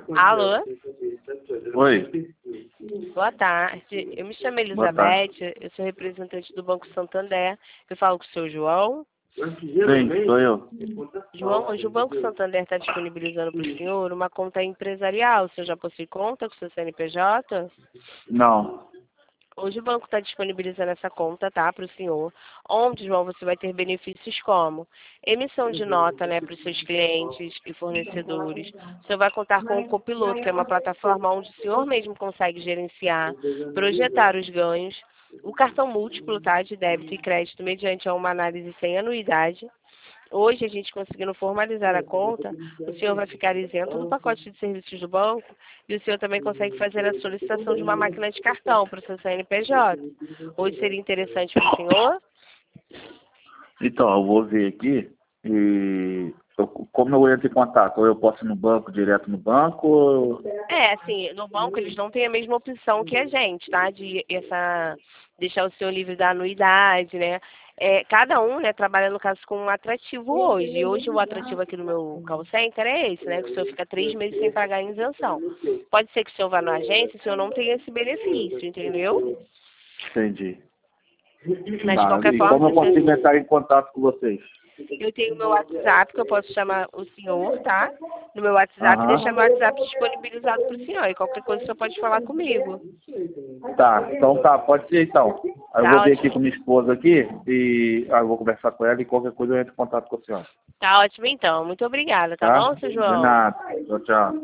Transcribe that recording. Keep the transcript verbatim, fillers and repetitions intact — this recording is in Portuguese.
Alô? Oi. Boa tarde. Eu me chamo Boa tarde. Elizabeth, eu sou representante do Banco Santander. Eu falo com o seu João. Sim, sou eu. João, hoje o Banco Santander está disponibilizando para o senhor uma conta empresarial. O senhor já possui conta com o seu C N P J? Não. Hoje o banco está disponibilizando essa conta, tá, para o senhor, onde, João, você vai ter benefícios como emissão de nota, né, para os seus clientes e fornecedores. O senhor vai contar com o Copiloto, que é uma plataforma onde o senhor mesmo consegue gerenciar, projetar os ganhos, o cartão múltiplo, tá, de débito e crédito mediante uma análise sem anuidade. Hoje, a gente conseguindo formalizar a conta, o senhor vai ficar isento do pacote de serviços do banco e o senhor também consegue fazer a solicitação de uma máquina de cartão para o seu C N P J. Hoje seria interessante para o senhor? Então, eu vou ver aqui e eu, como eu entro em contato? Ou eu posso ir no banco, direto no banco? Ou... É, assim, no banco eles não têm a mesma opção que a gente, tá? De essa, deixar o senhor livre da anuidade, né? É, cada um, né, trabalha, no caso, com um atrativo hoje. E hoje o atrativo aqui no meu call center é esse, né? Que o senhor fica três meses sem pagar a isenção. Pode ser que o senhor vá na agência e o senhor não tenha esse benefício, entendeu? Entendi. Mas de Tá. qualquer E forma, como eu se o senhor... consigo entrar em contato com vocês? Eu tenho meu WhatsApp, que eu posso chamar o senhor, tá? No meu WhatsApp, deixar meu Aham. WhatsApp disponibilizado para o senhor. E qualquer coisa o senhor pode falar comigo. Tá, então tá, pode ser então. Aí eu Tá vou ver aqui ótimo. com minha esposa aqui e aí eu vou conversar com ela e qualquer coisa eu entro em contato com a senhora. Tá ótimo então. Muito obrigada, tá bom, Tá? seu De João? nada. Tchau, tchau.